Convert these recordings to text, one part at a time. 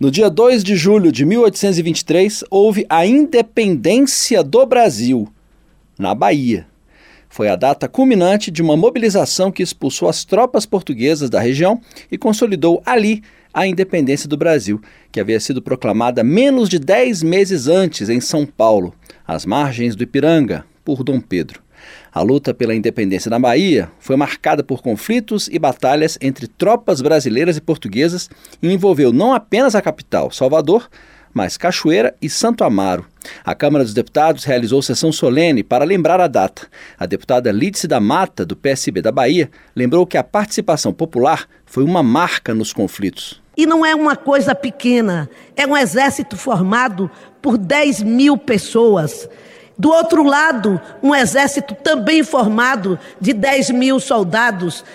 No dia 2 de julho de 1823, houve a independência do Brasil, na Bahia. Foi a data culminante de uma mobilização que expulsou as tropas portuguesas da região e consolidou ali a independência do Brasil, que havia sido proclamada menos de 10 meses antes em São Paulo, às margens do Ipiranga, por Dom Pedro. A luta pela independência na Bahia foi marcada por conflitos e batalhas entre tropas brasileiras e portuguesas e envolveu não apenas a capital, Salvador, mas Cachoeira e Santo Amaro. A Câmara dos Deputados realizou sessão solene para lembrar a data. A deputada Lídice da Mata, do PSB da Bahia, lembrou que a participação popular foi uma marca nos conflitos. E não é uma coisa pequena, é um exército formado por 10 mil pessoas. Do outro lado, um exército também formado de 10 mil soldados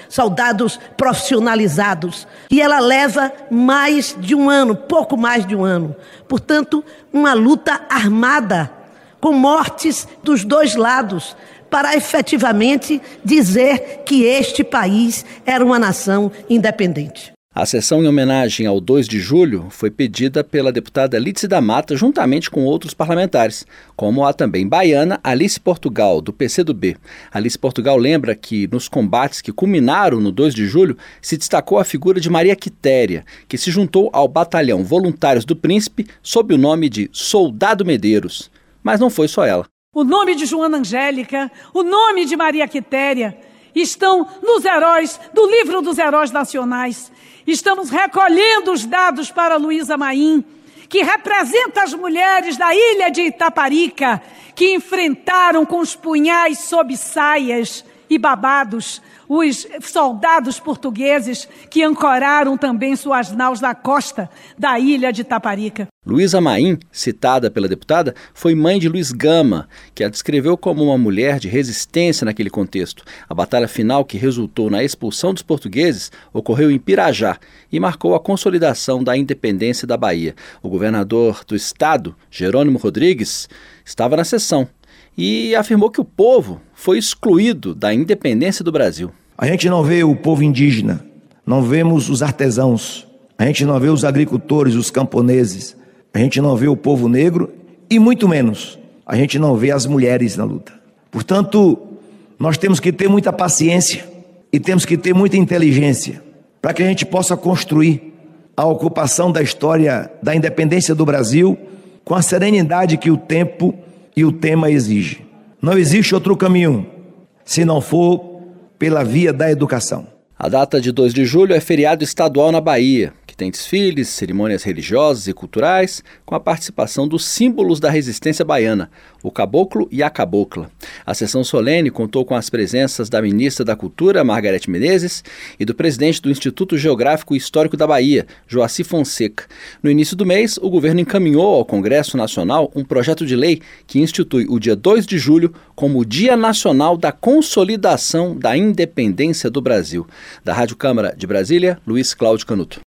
profissionalizados. E ela leva mais de um ano, pouco mais de um ano. Portanto, uma luta armada, com mortes dos dois lados, para efetivamente dizer que este país era uma nação independente. A sessão em homenagem ao 2 de julho foi pedida pela deputada Lídice da Mata juntamente com outros parlamentares, como a também baiana Alice Portugal, do PCdoB. Alice Portugal lembra que nos combates que culminaram no 2 de julho se destacou a figura de Maria Quitéria, que se juntou ao batalhão Voluntários do Príncipe sob o nome de Soldado Medeiros. Mas não foi só ela. O nome de Joana Angélica, o nome de Maria Quitéria estão nos heróis do livro dos heróis nacionais. Estamos recolhendo os dados para Luísa Maim, que representa as mulheres da ilha de Itaparica, que enfrentaram com os punhais sob saias e babados os soldados portugueses que ancoraram também suas naus na costa da ilha de Itaparica. Luísa Maim, citada pela deputada, foi mãe de Luiz Gama, que a descreveu como uma mulher de resistência naquele contexto. A batalha final, que resultou na expulsão dos portugueses, ocorreu em Pirajá e marcou a consolidação da independência da Bahia. O governador do estado, Jerônimo Rodrigues, estava na sessão e afirmou que o povo foi excluído da independência do Brasil. A gente não vê o povo indígena, não vemos os artesãos, a gente não vê os agricultores, os camponeses, a gente não vê o povo negro e muito menos a gente não vê as mulheres na luta. Portanto, nós temos que ter muita paciência e temos que ter muita inteligência para que a gente possa construir a ocupação da história da independência do Brasil com a serenidade que o tempo e o tema exige. Não existe outro caminho se não for pela via da educação. A data de 2 de julho é feriado estadual na Bahia, que tem desfiles, cerimônias religiosas e culturais, com a participação dos símbolos da resistência baiana, o caboclo e a cabocla. A sessão solene contou com as presenças da ministra da Cultura, Margarete Menezes, e do presidente do Instituto Geográfico e Histórico da Bahia, Joaci Fonseca. No início do mês, o governo encaminhou ao Congresso Nacional um projeto de lei que institui o dia 2 de julho como o Dia Nacional da Consolidação da Independência do Brasil. Da Rádio Câmara de Brasília, Luiz Cláudio Canuto.